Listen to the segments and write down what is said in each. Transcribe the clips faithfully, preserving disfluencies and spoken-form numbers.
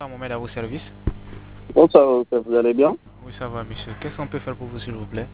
Mohamed à vos services. Bonsoir, vous allez bien? Oui, ça va, monsieur. Qu'est-ce qu'on peut faire pour vous, s'il vous plaît?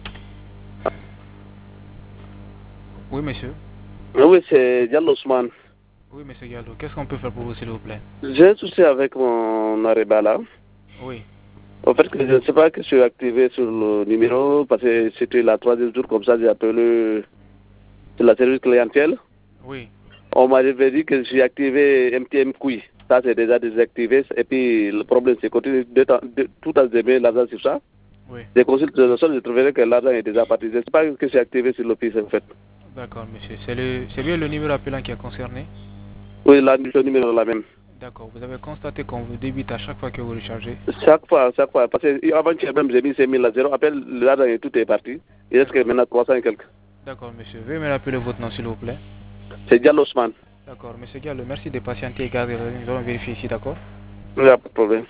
Oui, monsieur. Oui, c'est Diallo Ousmane. Oui, monsieur Gallo. Qu'est-ce qu'on peut faire pour vous, s'il vous plaît? J'ai un souci avec mon Arébala. Oui. En fait, je ne sais pas que je suis activé sur le numéro parce que c'était la troisième jour comme ça, j'ai appelé sur la service clientèle. Oui. On m'avait dit que j'ai activé M T M Q I. Ça, c'est déjà désactivé. Et puis, le problème, c'est que de, de, tout à zéro l'argent sur ça. Oui. Des consultes de sol, je trouverai que l'argent est déjà parti. Je ne sais pas que j'ai activé sur l'office, en fait. D'accord, monsieur. C'est le, c'est bien le numéro appelant qui est concerné? Oui, la, le numéro est la même. D'accord. Vous avez constaté qu'on vous débite à chaque fois que vous rechargez? Chaque fois, chaque fois. Parce que avant que même j'ai mis cinq mille à zéro, après l'argent et tout est parti. Il reste que maintenant trois cents et quelques. D'accord, monsieur. Veuillez me rappeler votre nom, s'il vous plaît. C'est Diallo Ousmane. D'accord, monsieur Gallo. Merci de patienter et garder. Nous allons vérifier ici, d'accord? Il n'y a pas de problème.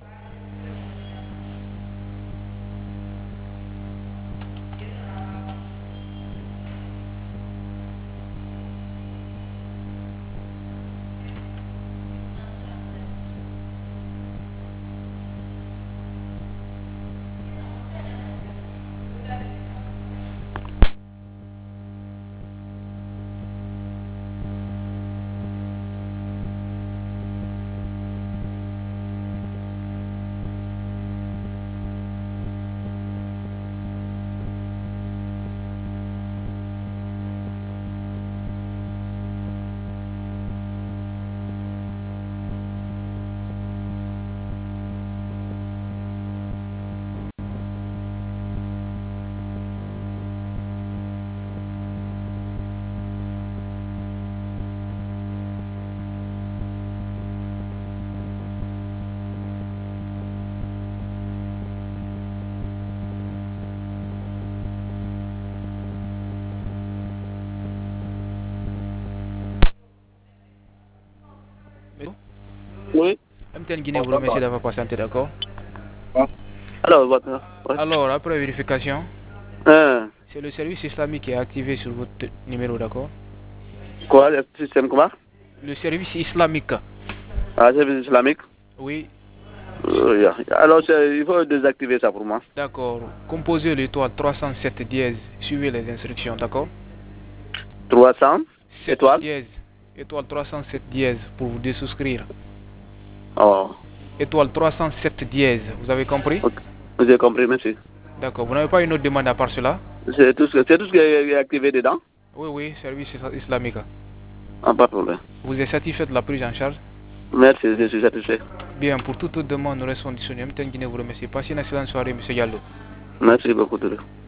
Oui. M T N Guinée vous remercie d'avoir patienté, d'accord? Alors, votre... ouais. Alors, après vérification, Hein. c'est le service islamique qui est activé sur votre numéro, d'accord? Quoi, le système comment? Le service islamique. Ah, service islamique? Oui. Euh, yeah. Alors, il faut désactiver ça pour moi. D'accord. Composez l'étoile trois cent sept dièse. Suivez les instructions, d'accord? trois cents étoiles? Dièse. Étoile trois cent sept dièse pour vous désouscrire. Oh. Étoile trois cent sept dièse. Vous avez compris? Okay. J'ai compris, merci. D'accord. Vous n'avez pas une autre demande à part cela? C'est tout, ce, tout ce qui est activé dedans? Oui, oui, service islamique. Ah, pas de problème. Vous êtes satisfait de la prise en charge? Merci, je suis satisfait. Bien, pour toute autre demande, nous restons disponibles. M T N Guinée vous remercie. Passez une excellente soirée, M. Gallo. Merci beaucoup.